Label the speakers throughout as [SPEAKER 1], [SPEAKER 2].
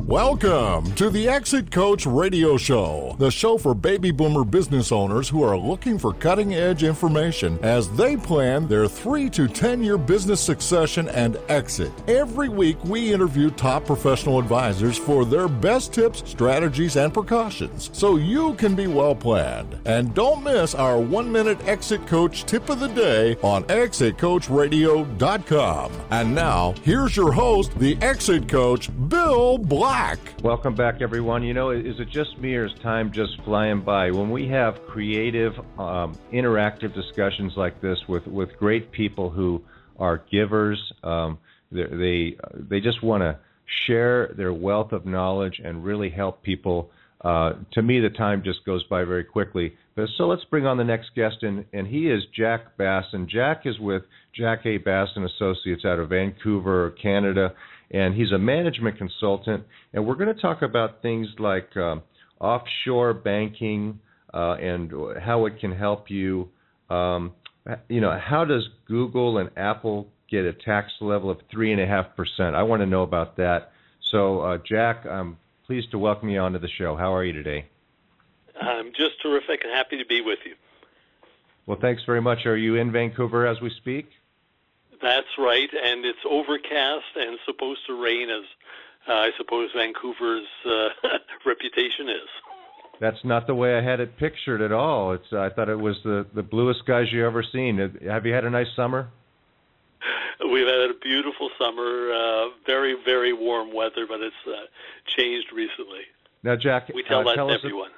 [SPEAKER 1] Welcome to the Exit Coach Radio Show, the show for baby boomer business owners who are looking for cutting-edge information as they plan their 3 to 10-year business succession and exit. Every week, we interview top professional advisors for their best tips, strategies, and precautions so you can be well-planned. And don't miss our 1-minute Exit Coach tip of the day on exitcoachradio.com. And now, here's your host, the Exit Coach, Bill Black.
[SPEAKER 2] Welcome back, everyone. You know, is it just me or is time just flying by? When we have creative, interactive discussions like this with great people who are givers, they just want to share their wealth of knowledge and really help people. To me, the time just goes by very quickly. So let's bring on the next guest, and he is Jack Basson. Jack is with Jack A. Basson Associates out of Vancouver, Canada. And he's a management consultant, and we're going to talk about things like offshore banking and how it can help you. How does Google and Apple get a tax level of 3.5%? I want to know about that. So, Jack, I'm pleased to welcome you onto the show. How are you today?
[SPEAKER 3] I'm just terrific and happy to be with you.
[SPEAKER 2] Well, thanks very much. Are you in Vancouver as we speak?
[SPEAKER 3] That's right, and it's overcast and supposed to rain, as I suppose Vancouver's reputation is.
[SPEAKER 2] That's not the way I had it pictured at all. I thought it was the bluest skies you ever seen. Have you had a nice summer?
[SPEAKER 3] We've had a beautiful summer, very, very warm weather, but it's changed recently.
[SPEAKER 2] Now, Jack,
[SPEAKER 3] we tell that to everyone.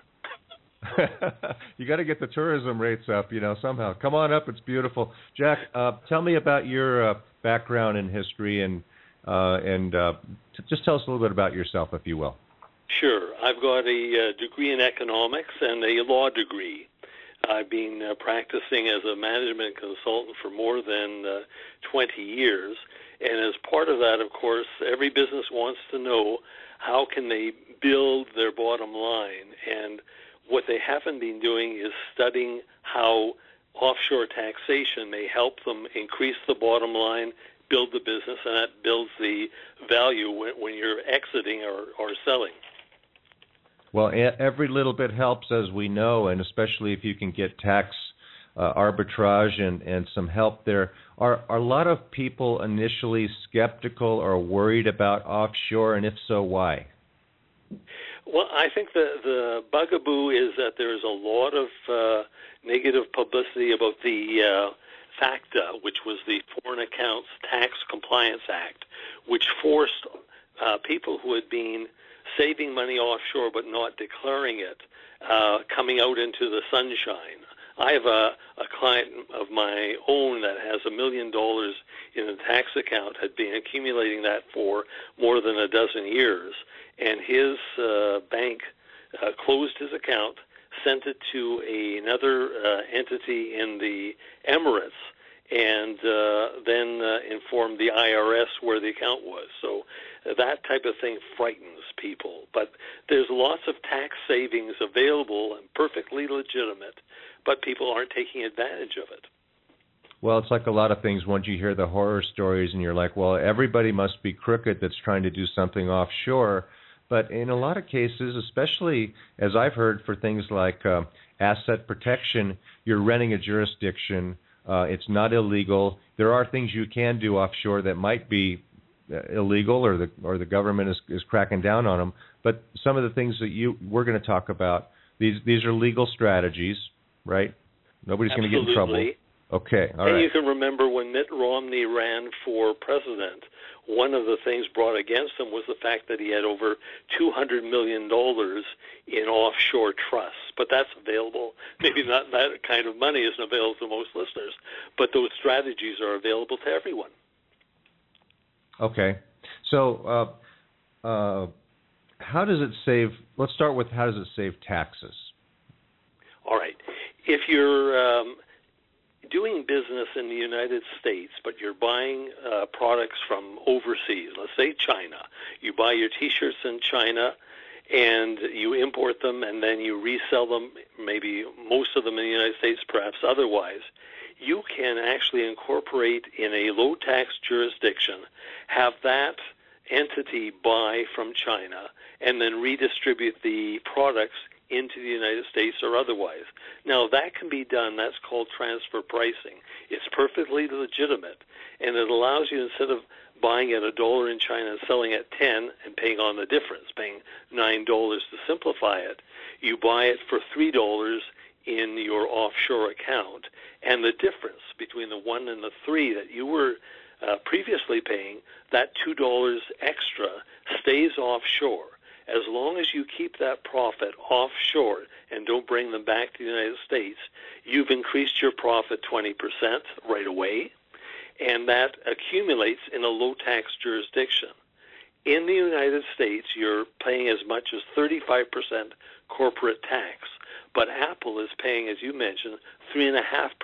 [SPEAKER 2] You got to get the tourism rates up, somehow. Come on up; it's beautiful. Jack, tell me about your background and history, and just tell us a little bit about yourself, if you will.
[SPEAKER 3] Sure. I've got a degree in economics and a law degree. I've been practicing as a management consultant for more than 20 years, and as part of that, of course, every business wants to know how can they build their bottom line, and what they haven't been doing is studying how offshore taxation may help them increase the bottom line, build the business, and that builds the value when you're exiting or selling.
[SPEAKER 2] Well, every little bit helps, as we know, and especially if you can get tax arbitrage and some help there. Are a lot of people initially skeptical or worried about offshore, and if so, why?
[SPEAKER 3] Well, I think the bugaboo is that there's a lot of negative publicity about the FACTA, which was the Foreign Accounts Tax Compliance Act, which forced people who had been saving money offshore but not declaring it, coming out into the sunshine. I have a client of my own that has $1 million in a tax account, had been accumulating that for more than a dozen years, and his bank closed his account, sent it to another entity in the Emirates, and then informed the IRS where the account was. So that type of thing frightens people. But there's lots of tax savings available and perfectly legitimate, but people aren't taking advantage of it.
[SPEAKER 2] Well, it's like a lot of things. Once you hear the horror stories and you're like, well, everybody must be crooked that's trying to do something offshore. But in a lot of cases, especially as I've heard for things like asset protection, you're renting a jurisdiction. It's not illegal. There are things you can do offshore that might be illegal, or the government is cracking down on them. But some of the things that we're going to talk about, these are legal strategies, right? Nobody's going to get in trouble. Okay, all right.
[SPEAKER 3] And you can remember when Mitt Romney ran for president, one of the things brought against him was the fact that he had over $200 million in offshore trusts. But that's available. Maybe not that kind of money isn't available to most listeners, but those strategies are available to everyone.
[SPEAKER 2] Okay. So how does it save? Let's start with how does it save taxes?
[SPEAKER 3] All right. If you're doing business in the United States, but you're buying products from overseas, let's say China, you buy your T-shirts in China and you import them and then you resell them, maybe most of them in the United States, perhaps otherwise, you can actually incorporate in a low-tax jurisdiction, have that entity buy from China and then redistribute the products into the United States or otherwise. Now, that can be done. That's called transfer pricing. It's perfectly legitimate, and it allows you, instead of buying at $1 in China and selling at 10 and paying on the difference, paying $9 to simplify it, you buy it for $3 in your offshore account, and the difference between the 1 and the 3 that you were previously paying, that $2 extra stays offshore. As long as you keep that profit offshore and don't bring them back to the United States, you've increased your profit 20% right away, and that accumulates in a low-tax jurisdiction. In the United States, you're paying as much as 35% corporate tax, but Apple is paying, as you mentioned, 3.5%,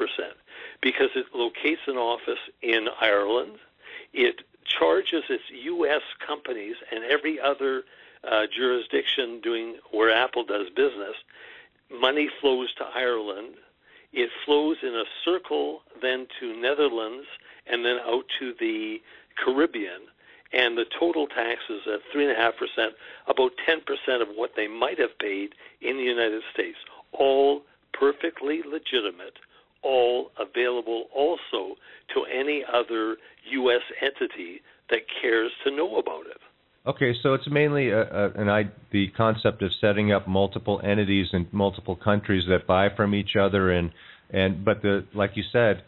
[SPEAKER 3] because it locates an office in Ireland. It charges its U.S. companies and every other jurisdiction doing where Apple does business. Money flows to Ireland. It flows in a circle then to Netherlands and then out to the Caribbean. And the total tax is at 3.5%, about 10% of what they might have paid in the United States. All perfectly legitimate, all available also to any other U.S. entity that cares to know about it.
[SPEAKER 2] Okay, so it's mainly the concept of setting up multiple entities in multiple countries that buy from each other, but like you said,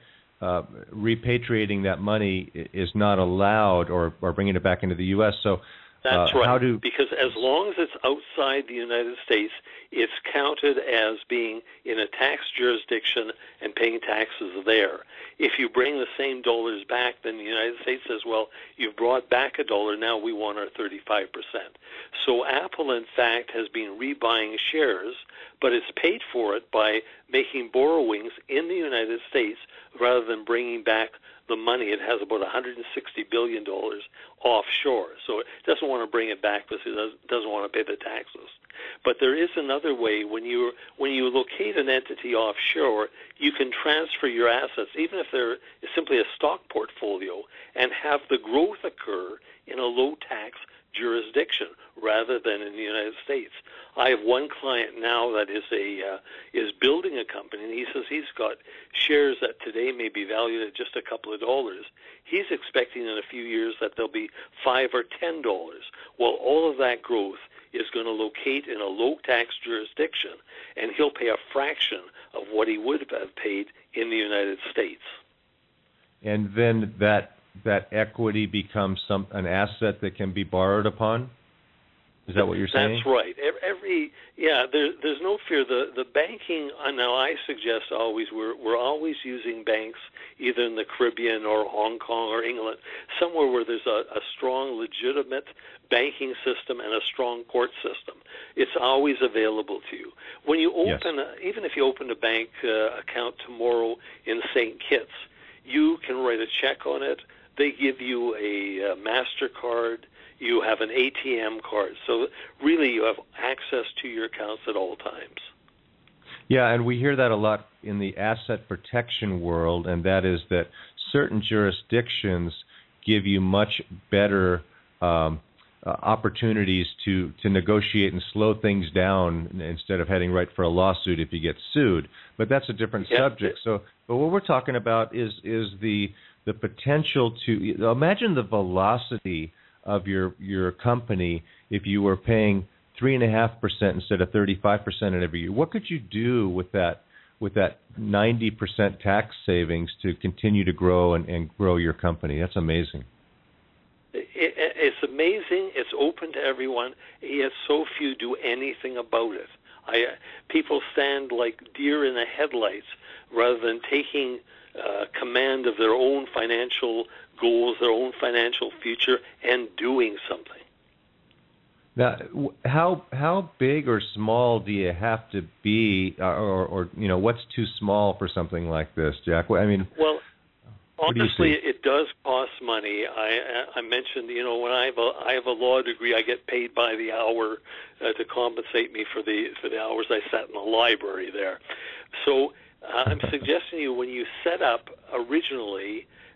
[SPEAKER 2] repatriating that money is not allowed, or bringing it back into the U.S. So
[SPEAKER 3] that's right. Because as long as it's outside the United States, it's counted as being in a tax jurisdiction and paying taxes there. If you bring the same dollars back, then the United States says, well, you've brought back $1, now we want our 35%. So Apple, in fact, has been rebuying shares, but it's paid for it by making borrowings in the United States rather than bringing back the money. It has about $160 billion offshore, so it doesn't want to bring it back because it doesn't want to pay the taxes. But there is another way. When you locate an entity offshore, you can transfer your assets, even if they're simply a stock portfolio, and have the growth occur in a low-tax jurisdiction rather than in the United States. I have one client now that is building a company, and he says he's got shares that today may be valued at just a couple of dollars. He's expecting in a few years that they'll be $5 or $10. Well, all of that growth is going to locate in a low-tax jurisdiction, and he'll pay a fraction of what he would have paid in the United States.
[SPEAKER 2] And then that equity becomes an asset that can be borrowed upon? Is that what you're saying?
[SPEAKER 3] That's right. There's no fear. The banking, now I suggest always, we're always using banks either in the Caribbean or Hong Kong or England, somewhere where there's a strong, legitimate banking system and a strong court system. It's always available to you. When you open, even if you open a bank account tomorrow in St. Kitts, you can write a check on it. They give you a MasterCard. You have an ATM card. So really you have access to your accounts at all times.
[SPEAKER 2] Yeah, and we hear that a lot in the asset protection world, and that is that certain jurisdictions give you much better opportunities to negotiate and slow things down instead of heading right for a lawsuit if you get sued. But that's a different subject. But what we're talking about is the potential to imagine the velocity of your company if you were paying 3.5% instead of 35% in every year. What could you do with that 90% tax savings to continue to grow and grow your company? That's amazing.
[SPEAKER 3] It's amazing. It's open to everyone. Yet so few do anything about it. People stand like deer in the headlights rather than taking command of their own financial goals, their own financial future, and doing something.
[SPEAKER 2] Now, how big or small do you have to be, or what's too small for something like this, Jack? I mean,
[SPEAKER 3] well, honestly, it does cost money. I mentioned, when I have a law degree, I get paid by the hour to compensate me for the hours I sat in the library there. So I'm suggesting to you, when you set up originally,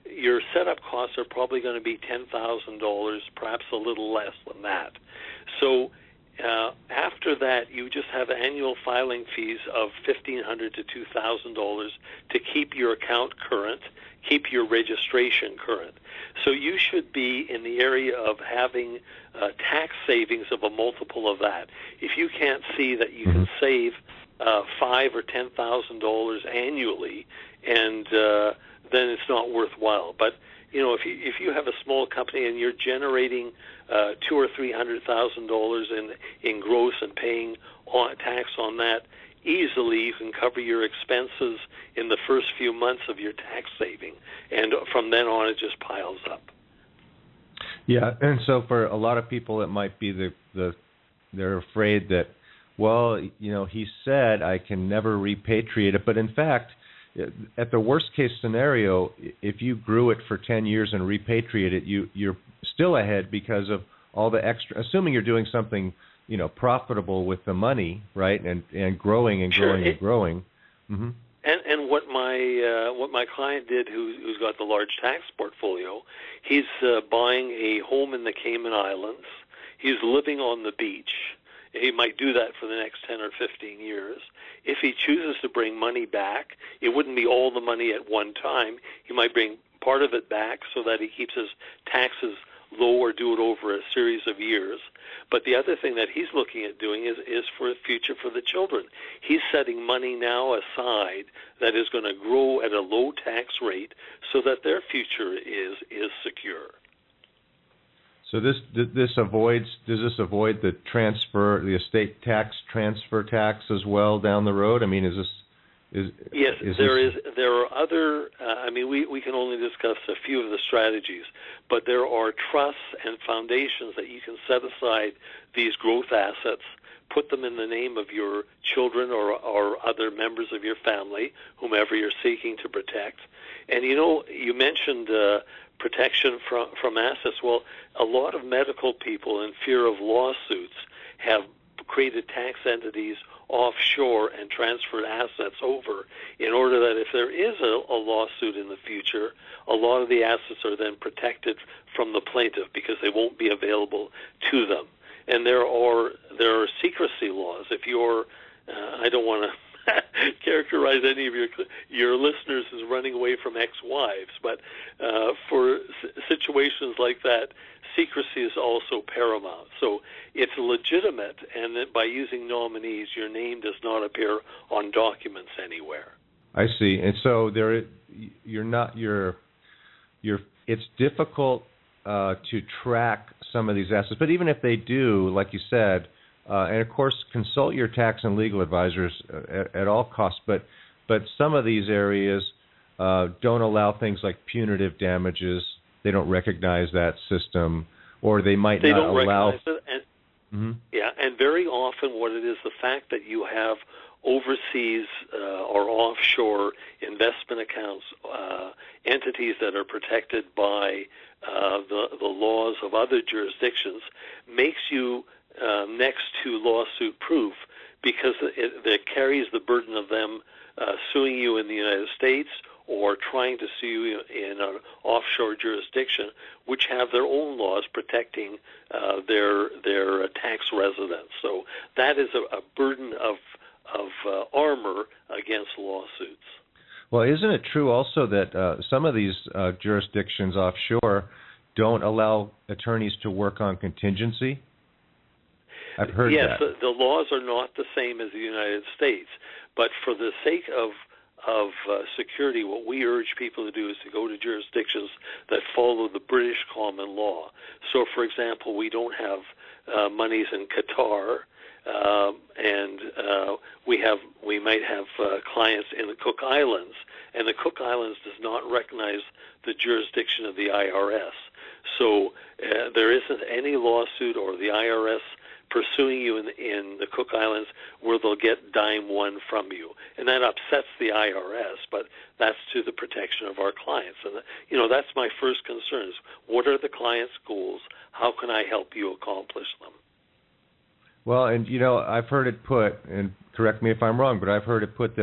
[SPEAKER 3] your setup costs are probably going to be $10,000, perhaps a little less than that. So after that, you just have annual filing fees of $1,500 to $2,000 to keep your account current, keep your registration current. So you should be in the area of having tax savings of a multiple of that. If you can't see that you can save $5,000 or $10,000 annually, and then it's not worthwhile. But if you have a small company and you're generating $200,000 or $300,000 in gross and paying tax on that, easily you can cover your expenses in the first few months of your tax saving, and from then on it just piles up.
[SPEAKER 2] Yeah, and so for a lot of people, it might be they're afraid that, well, he said I can never repatriate it, but in fact, at the worst case scenario, if you grew it for 10 years and repatriate it, you're still ahead because of all the extra, assuming you're doing something, profitable with the money, right? And growing and growing and growing. Mm-hmm.
[SPEAKER 3] And what my client did, who's got the large tax portfolio, he's buying a home in the Cayman Islands. He's living on the beach. He might do that for the next 10 or 15 years. If he chooses to bring money back, it wouldn't be all the money at one time. He might bring part of it back so that he keeps his taxes low or do it over a series of years. But the other thing that he's looking at doing is for the future for the children. He's setting money now aside that is going to grow at a low tax rate so that their future is secure.
[SPEAKER 2] So does this avoid the estate tax transfer tax as well down the road? I mean,
[SPEAKER 3] Yes, there are other. We can only discuss a few of the strategies, but there are trusts and foundations that you can set aside these growth assets, put them in the name of your children or other members of your family, whomever you're seeking to protect. And you mentioned protection from assets. Well, a lot of medical people, in fear of lawsuits, have created tax entities offshore and transferred assets over in order that if there is a lawsuit in the future, a lot of the assets are then protected from the plaintiff because they won't be available to them. And there are secrecy laws. If you're, I don't want to characterize any of your listeners as running away from ex-wives, but for situations like that, secrecy is also paramount. So it's legitimate, and that by using nominees, your name does not appear on documents anywhere.
[SPEAKER 2] I see. And so it's difficult to track some of these assets, but even if they do, like you said, and of course, consult your tax and legal advisors at all costs. But some of these areas don't allow things like punitive damages. They don't recognize that system, or they might not allow.
[SPEAKER 3] Recognize it. And, yeah, and very often, what it is, the fact that you have overseas or offshore investment accounts, entities that are protected by the laws of other jurisdictions, makes you next to lawsuit-proof, because it carries the burden of them suing you in the United States or trying to sue you in an offshore jurisdiction, which have their own laws protecting their tax residents. So that is a burden of armor against lawsuits.
[SPEAKER 2] Well, isn't it true also that some of these jurisdictions offshore don't allow attorneys to work on contingency? I've heard
[SPEAKER 3] that. Yes, the laws are not the same as the United States, but for the sake of security, what we urge people to do is to go to jurisdictions that follow the British common law. So, for example, we don't have monies in Qatar, and we might have clients in the Cook Islands, and the Cook Islands does not recognize the jurisdiction of the IRS. So there isn't any lawsuit or the IRS pursuing you in the Cook Islands where they'll get dime one from you. And that upsets the IRS, but that's to the protection of our clients. And, that's my first concern is, what are the client's goals? How can I help you accomplish them?
[SPEAKER 2] Well, and, I've heard it put, and correct me if I'm wrong, but I've heard it put that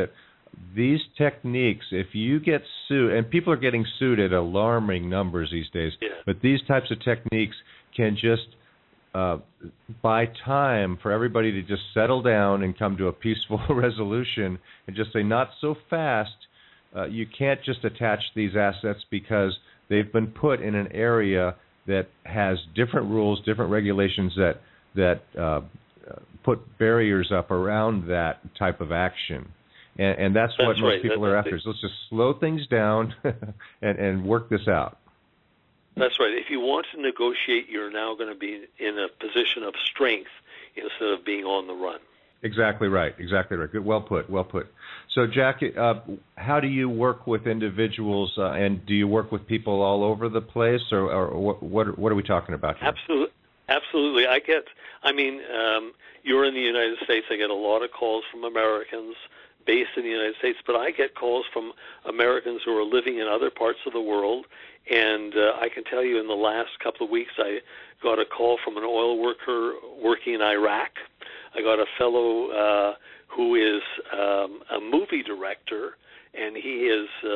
[SPEAKER 2] these techniques, if you get sued, and people are getting sued at alarming numbers these days, but these types of techniques can just buy time for everybody to just settle down and come to a peaceful resolution and just say, not so fast. You can't just attach these assets because they've been put in an area that has different rules, different regulations that put barriers up around that type of action. And that's what most people are after. So let's just slow things down and work this out.
[SPEAKER 3] That's right. If you want to negotiate, you're now going to be in a position of strength instead of being on the run.
[SPEAKER 2] Exactly right. Exactly right. Good. Well put. Well put. So, Jack, how do you work with individuals, and do you work with people all over the place, or what are we talking about here?
[SPEAKER 3] Absolutely. You're in the United States. I get a lot of calls from Americans based in the United States, but I get calls from Americans who are living in other parts of the world. And I can tell you in the last couple of weeks, I got a call from an oil worker working in Iraq. I got a fellow who is a movie director, and he's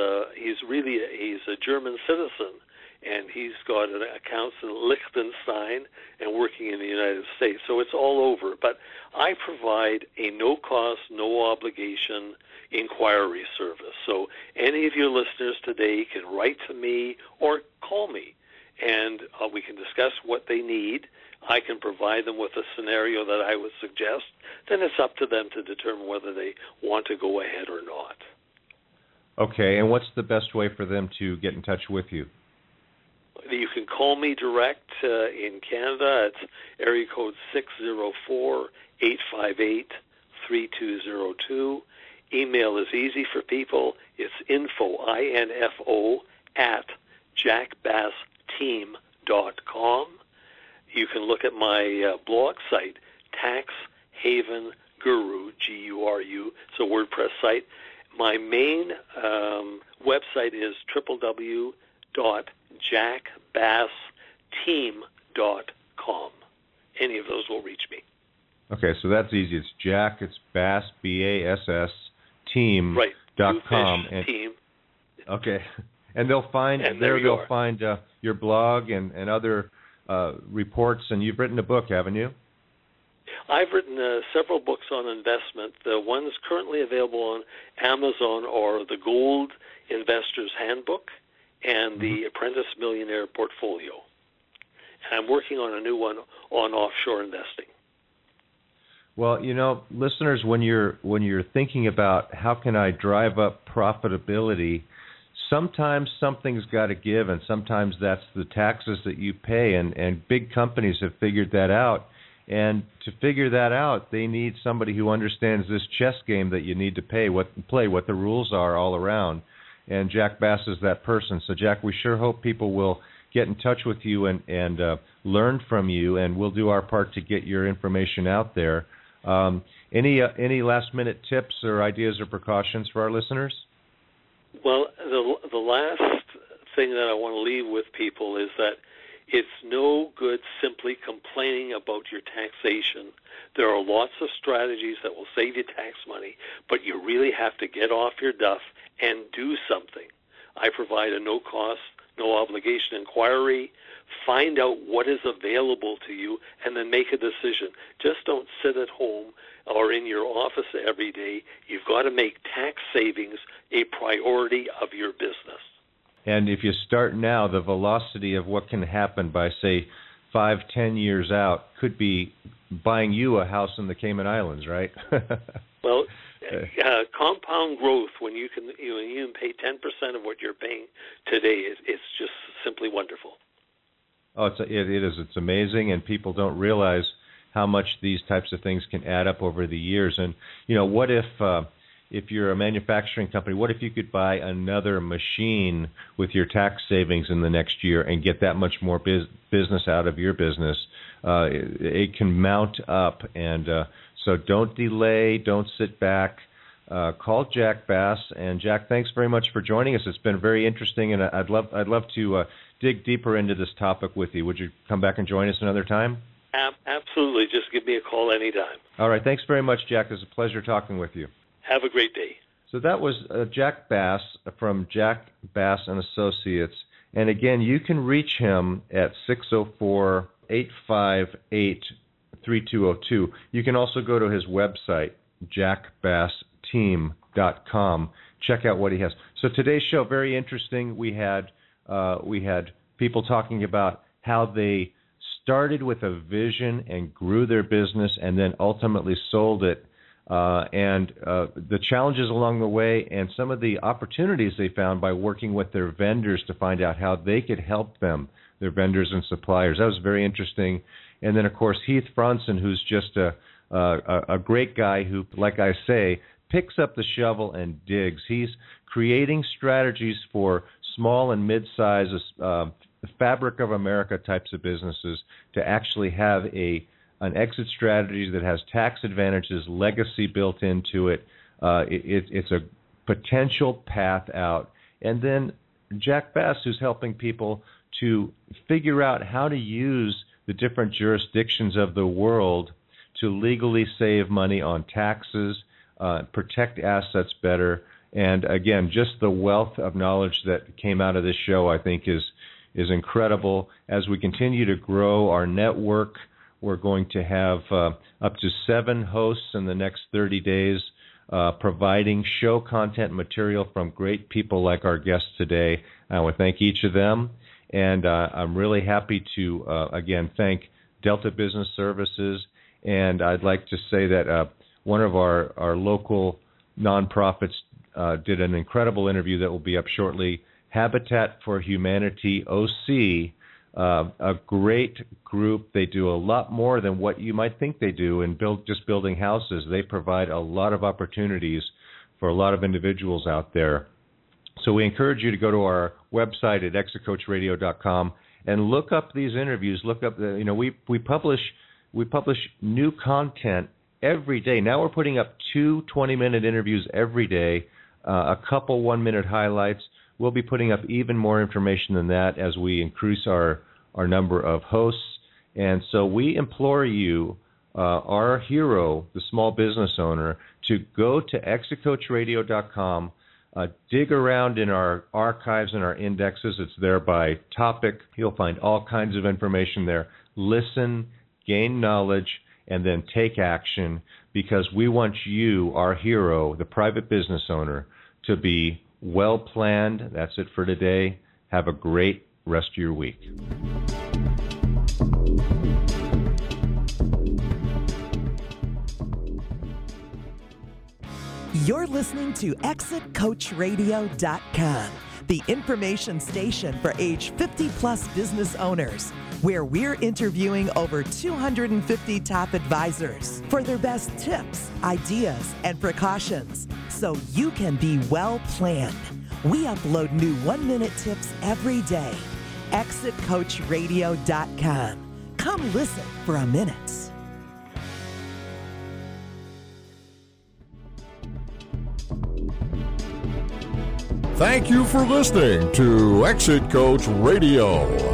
[SPEAKER 3] a German citizen, and he's got accounts in Liechtenstein and working in the United States. So it's all over. But I provide a no-cost, no-obligation inquiry service. So any of your listeners today can write to me or call me, and we can discuss what they need. I can provide them with a scenario that I would suggest. Then it's up to them to determine whether they want to go ahead or not.
[SPEAKER 2] Okay, and what's the best way for them to get in touch with you?
[SPEAKER 3] You can call me direct in Canada. It's area code 604-858-3202. Email is easy for people. It's info, at jackbassteam.com. You can look at my blog site, Tax Haven Guru, Guru. It's a WordPress site. My main website is www.jackbassteam.com. Any of those will reach me.
[SPEAKER 2] Okay, so that's easy. It's Jack, it's Bass, B-A-S-S, team.com.
[SPEAKER 3] Right, and team.
[SPEAKER 2] Okay, and they'll find your blog and other reports, and you've written a book, haven't you?
[SPEAKER 3] I've written several books on investment. The ones currently available on Amazon are The Gold Investor's Handbook and The Apprentice Millionaire Portfolio. And I'm working on a new one on offshore investing.
[SPEAKER 2] Well, listeners, when you're thinking about how can I drive up profitability, sometimes something's got to give, and sometimes that's the taxes that you pay, and big companies have figured that out. And to figure that out, they need somebody who understands this chess game that you need to play, what the rules are all around. And Jack Bass is that person. So, Jack, we sure hope people will get in touch with you and learn from you, and we'll do our part to get your information out there. Any last-minute tips or ideas or precautions for our listeners?
[SPEAKER 3] Well, the last thing that I want to leave with people is that it's no good simply complaining about your taxation. There are lots of strategies that will save you tax money, but you really have to get off your duff and do something. I provide a no-cost, no-obligation inquiry. Find out what is available to you and then make a decision. Just don't sit at home or in your office every day. You've got to make tax savings a priority of your business.
[SPEAKER 2] And if you start now, the velocity of what can happen by, say, 5-10 years out could be buying you a house in the Cayman Islands, right?
[SPEAKER 3] Well, compound growth, when you can pay 10% of what you're paying today, it's just simply wonderful.
[SPEAKER 2] Oh, it is. It's amazing, and people don't realize how much these types of things can add up over the years. And what if you're a manufacturing company, what if you could buy another machine with your tax savings in the next year and get that much more business out of your business? It can mount up, and so don't delay, don't sit back. Call Jack Bass. And Jack, thanks very much for joining us. It's been very interesting, and I'd love to dig deeper into this topic with you. Would you come back and join us another time?
[SPEAKER 3] Absolutely. Just give me a call anytime.
[SPEAKER 2] All right. Thanks very much, Jack. It was a pleasure talking with you.
[SPEAKER 3] Have a great day.
[SPEAKER 2] So that was Jack Bass from Jack Bass and Associates. And again, you can reach him at 604-858-3202. You can also go to his website, jackbassteam.com. Check out what he has. So today's show, very interesting. We had people talking about how they started with a vision and grew their business and then ultimately sold it. And the challenges along the way and some of the opportunities they found by working with their vendors to find out how they could help them, their vendors and suppliers. That was very interesting. And then, of course, Heath Frunson, who's just a great guy who, like I say, picks up the shovel and digs. He's creating strategies for small and mid-size fabric of America types of businesses to actually have an exit strategy that has tax advantages, legacy built into it. It's a potential path out. And then Jack Bass, who's helping people to figure out how to use the different jurisdictions of the world to legally save money on taxes, protect assets better. And again, just the wealth of knowledge that came out of this show, I think, is incredible. As we continue to grow our network, we're going to have up to 7 hosts in the next 30 days providing show content material from great people like our guests today. I want to thank each of them. And I'm really happy to, again, thank Delta Business Services. And I'd like to say that one of our local nonprofits did an incredible interview that will be up shortly. Habitat for Humanity OC, a great group. They do a lot more than what you might think they do in building houses. They provide a lot of opportunities for a lot of individuals out there. So we encourage you to go to our website at exitcoachradio.com and look up these interviews. Look up we publish new content every day. Now we're putting up 2 20-minute interviews every day, a couple 1-minute highlights. We'll be putting up even more information than that as we increase our number of hosts. And so we implore you, our hero, the small business owner, to go to exitcoachradio.com, dig around in our archives and our indexes. It's there by topic. You'll find all kinds of information there. Listen, gain knowledge, and then take action, because we want you, our hero, the private business owner, to be well planned. That's it for today. Have a great rest of your week.
[SPEAKER 4] You're listening to ExitCoachRadio.com, the information station for age 50-plus business owners, where we're interviewing over 250 top advisors for their best tips, ideas, and precautions, so you can be well planned. We upload new 1-minute tips every day. ExitCoachRadio.com. Come listen for a minute.
[SPEAKER 1] Thank you for listening to Exit Coach Radio.